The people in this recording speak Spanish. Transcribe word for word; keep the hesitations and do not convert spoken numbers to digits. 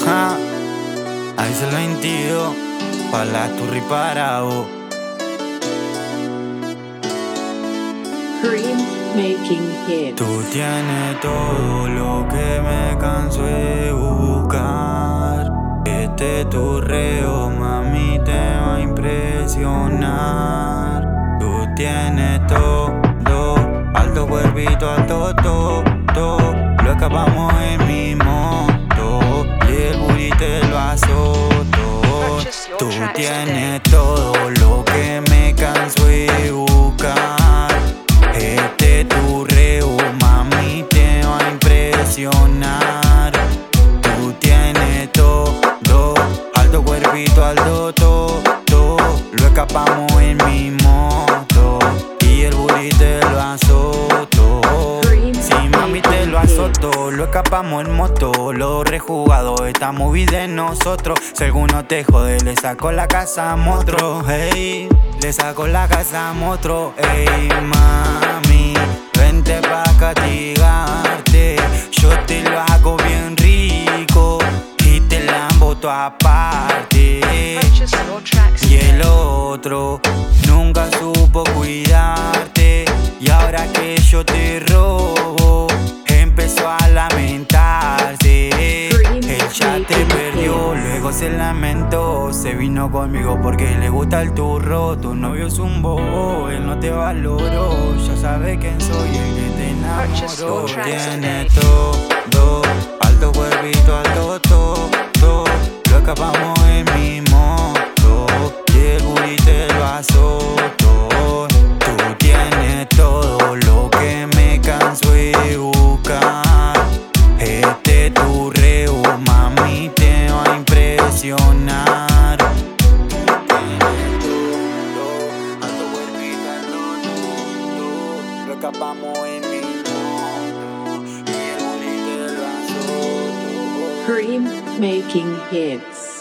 Ja, ahí se lo veintidós, pa' la turri para vos. Cream making hits. Tú tienes todo lo que me canso de buscar. Este turreo, mami, te va a impresionar. Tú tienes todo, alto cuerpito, alto, todo, todo. Lo escapamos en mi moto y el booty te lo azoto. Tú tienes todo lo que me canso de buscar. Este turreo, mami, te va a impresionar. Tú tienes todo, alto cuerpito, alto, todo, todo. Lo escapamos en mi moto y el booty te lo azoto. Sí, mami, te lo azoto. Lo escapamos en moto, lo rejugado, esta movie de nosotros. Si alguno te jode, le saco la casa a motro. Hey, le saco la casa a motro. Hey, mami, vente pa' castigarte. Yo te lo hago bien rico y te la emboto aparte. Y el otro nunca supo cuidarte, y ahora que yo te robo empezó a lamentarse. Él ya te perdió, luego se lamentó. Se vino conmigo porque le gusta el turro. Tu novio es un bobo, él no te valoró. Ya sabe quién soy, el que te enamoró. Tiene todo, alto cuerpito, alto, todo, todo. Lo escapamos en mi moto y el booty te lo azoto. Tú tienes todo lo que me canso de buscar. Este turreo, mami, te va a impresionar. Tienes todo, alto cuerpito, alto, todo. Lo escapamos en mi moto y el booty te lo azoto. Cream making hits.